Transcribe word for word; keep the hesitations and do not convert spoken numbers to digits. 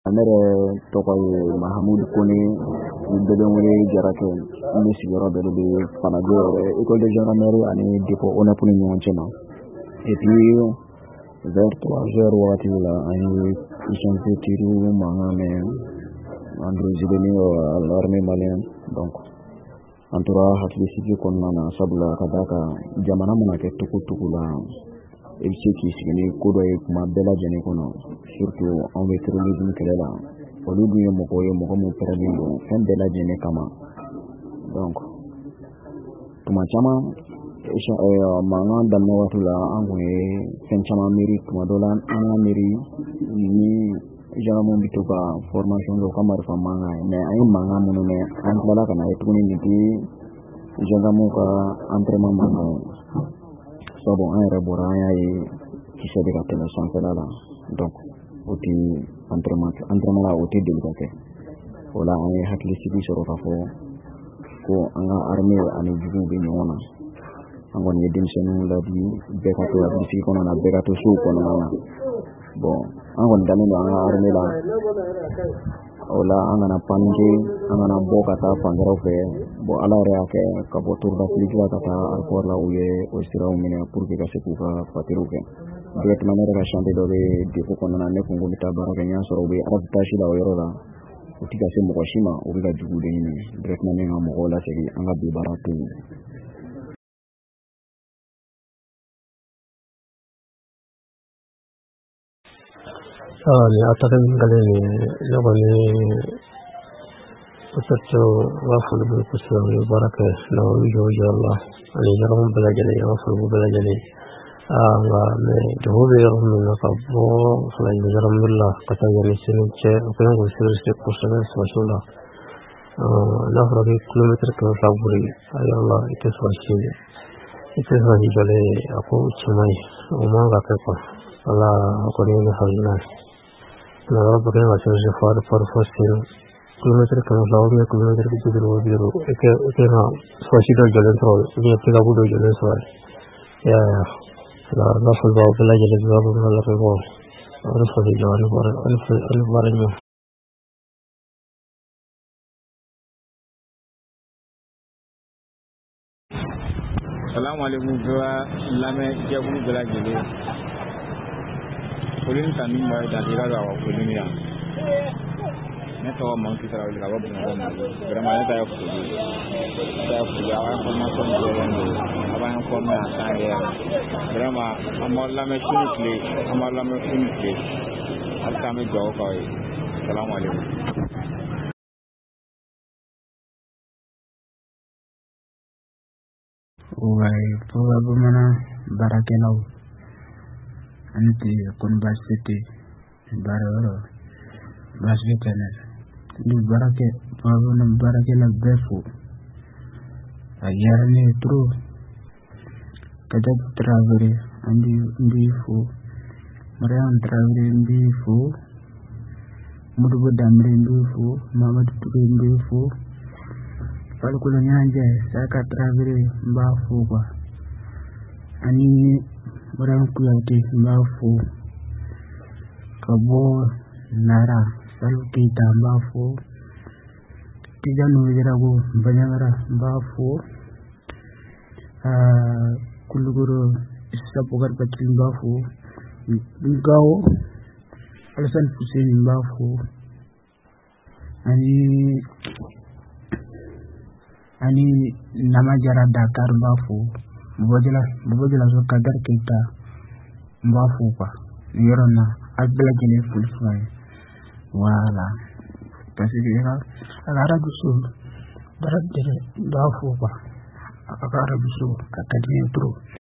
Amere tɔgɔ ye Mahamud Kone bɛɛ bɛ wele Jarakɛ n bɛ sigiyɔrɔ bɛɛ bɛ Fanago école de gendarmerie ani dépôt O N A P ni ɲɔgɔn cɛ ma et puis vers trois heures waati la an ye échangé tir mankan mɛn entre Ziguinchor et l'armée malienne donc an tora hakilisigi kɔnɔna na sabula ka d'a kan jamana mana kɛ cogo o cogo la i bɛ se k'i sigi ni ko dɔ ye kuma bɛɛ lajɛlen kɔnɔ surtout anw bɛ terrorisme kɛlɛ la olu dun ye mɔgɔw ye mɔgɔ min pɛrɛnnen don fɛn bɛɛ lajɛlen kama donc tuma caman mankan daminɛ waati la an kun ye fɛn caman miiri tuma dɔ la an ka miiri ni gendarmew bɛ to ka formation kɛ u ka marifa mankan ye mais an ye mankan minnu mɛn an tilala ka na ye tuguni nin tɛ gendarmew ka entraînement mankan ye sabu an yɛrɛ bɔra an y'a ye kisɛ bɛ ka tɛmɛ sanfɛla la donc o tɛ entraînement la o tɛ deli ka kɛ o la an ye hakilisigi sɔrɔ k'a fɔ ko an ka armée ani juguw bɛ ɲɔgɔn na an kɔni ye denmisɛnninw ladi bɛɛ ka to hakilisigi kɔnɔna na bɛɛ ka to sow kɔnɔna na bon an kɔni dalen don an ka armée la o la an kana panike an kana bɔ ka taa fan wɛrɛw fɛ bon ala yɛrɛ y'a kɛ ka bɔ Torodafiliki la ka taa aéroport la u ye o siraw minɛ pour que ka se k'u ka papiers kɛ directement ne yɛrɛ ka chantier dɔ bɛ dépôt kɔnɔna na ne kun ko n bɛ taa baara kɛ n y'a sɔrɔ u bɛ arbitrage la o yɔrɔ la o tɛ ka se mɔgɔ si ma o bɛ ka jugu de ɲini directement ne ka mɔgɔw lasegin an ka bi baara to yen. ni ataka ngale ni lego ni usato wafu bi kusawi baraka na wiyo ya Allah ani jarum balajale ya wafu balajale anga me dobe yarum na kabo fala jarum billah kata yani sinin che ko ngo sirse ko sanan swasula la fara kilometer ka saburi ay Allah ite swasile ite swasile jale ako chimai umma ga ka Allah ko ni halna la porque va a ser de far far fácil kilometer que nos lawo kilometer que de lo biro que que na swasida jale tro ni pega budo jale swal ya la la falba bela jale babu la rego और सभी जवानों पर अनिवार्य में Assalamu alaikum wa lame jabu bela jale Polin kami mai da dira ga polin ya ne to man ki tara ga babu na ba grama ne da ya ku da ku ya wa ko ma ko ne ya ba an ko ma ta ya grama amma la me shini kle amma la me shini kle al kami go ko assalamu alaikum Wai babu mana barakelau anti konbasiti baroro basbetana du barake pavona barakela befu ayarne tru kada travere andi ndifu mariam travere ndifu mudugo damre ndifu mamadu tru ndifu falkula nyanja saka travere mbafu kwa ani Orang kuati mafu kabo nara selalu kita mafu tidak nujaragu banyakara mafu kuluguru isapukat kecil mafu engkau alasan pusing mafu ani ani nama jara Dakar mafu Bojela bojela so kadar kita mbafu kwa yorona agbela jene fulfai wala tasira agara bisu darat jene mbafu kwa agara bisu kakadine tru